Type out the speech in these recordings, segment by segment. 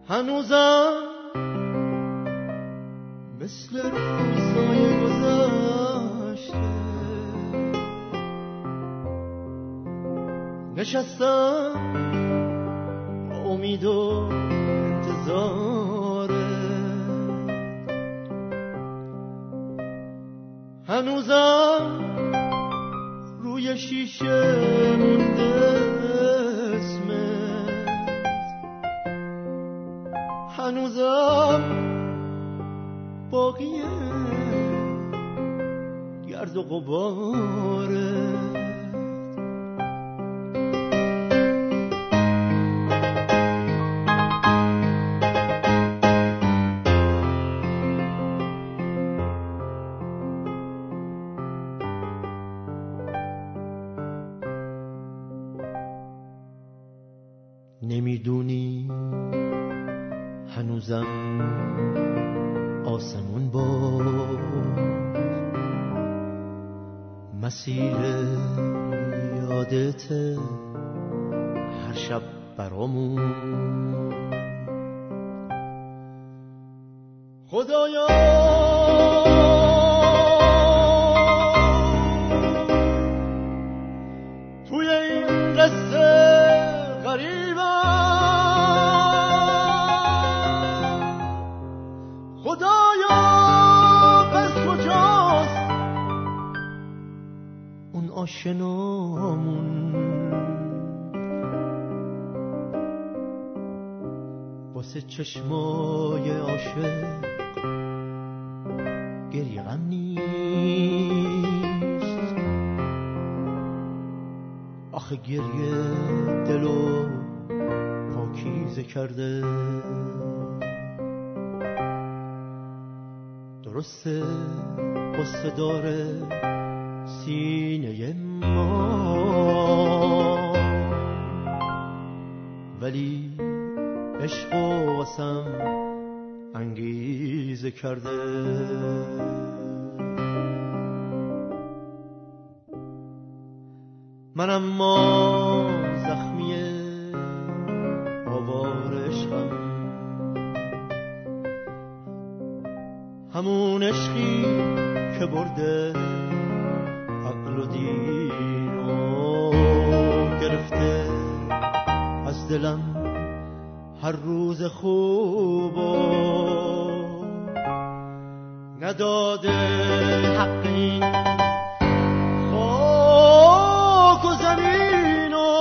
هنوزم مثل روزای گذشته نشستم با امید و انتظاره، هنوزم روی شیشه مونده اسمت، هنوزم باقیه گرد و غباره. نمیدونی هنوزم آسمون با مسیر یادت هر شب برامون. خدایا توی این قصه خدایا پس کجاست اون آشنامون؟ واسه چشمای عاشق گریه غم نیست، آخه گریه دلو پاکیزه کرده. درسته قصه داره سینه ما، ولی عشق و واسم انگیزه کرده. من اما زخمی آوار عشقم، همون عشقی که برده عقل و دین و گرفته از دلم هر روز خوب و نداده حق این خاک و زمین و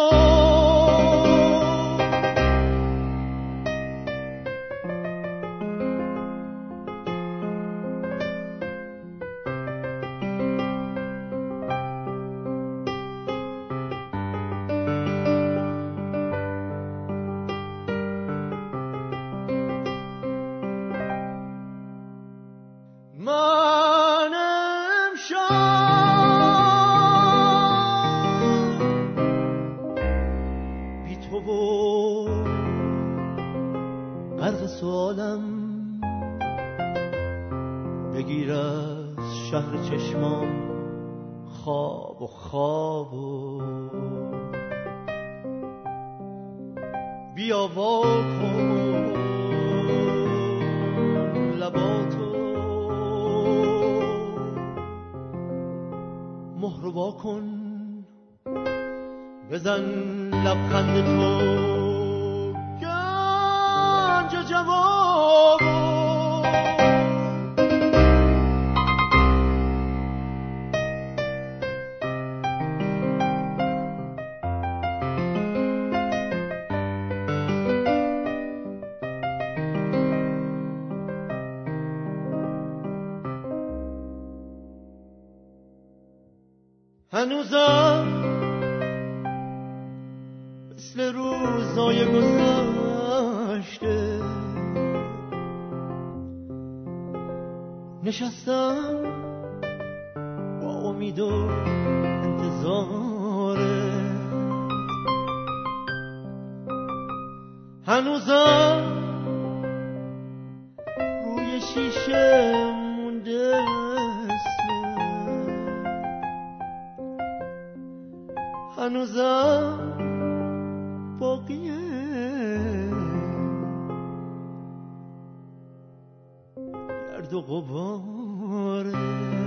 من امشب بی تو و غرق سوالم بگیر از شهر چشمام خواب و خواب و بیا واکن لباتو مهر وا کن، بزن لبخند تو گنج جواب. هنوزم مثل روزای گذشته نشستم با امید و انتظاره، هنوزم روی شیشه مونده هنوزم باقیه گرد و غباره